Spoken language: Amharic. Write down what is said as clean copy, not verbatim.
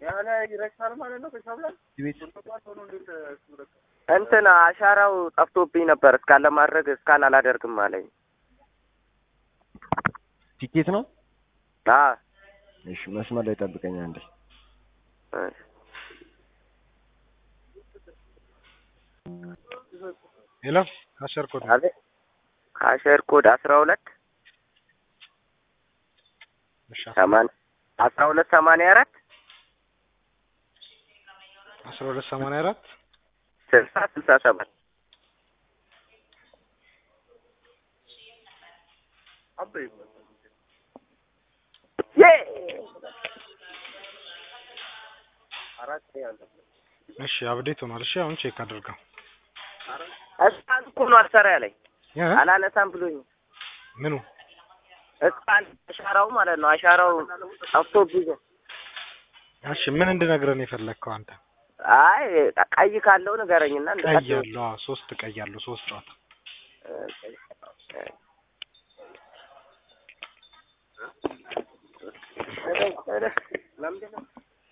ያለ ይረክሳል ማለት ነው ከሻብላ ቤት እንትን አሻራው ጠፍቶብኝ ነበር እስካን ለማድረግ እስካን አላደርግም አለኝ። ቲኬት ነው? እሺ መስመር ላይ ጠብቀኝ አንዴ። ሄሎ ካሸር ኮድ ካሸር ኮድ 12 እሺ 12 84 1284 67 አበይ አራት ያለው እሺ አብዴት ሆኗል። እሺ አሁን ቼክ አድርገው። እስካን እኮ ነው አልሰራ ያለኝ አላነሳም ብሎኝ። ምኑ እስካን አሻራው ማለት ነው አሻራው ጠፍቶብኝ። እሺ ምን እንድነግረን የፈለግከው አንተ? አይ ቀይ ካለው ንገረኝና ቀይ ያለው 3 ቀይ ያለው 3 ጨዋታ ለምንድነው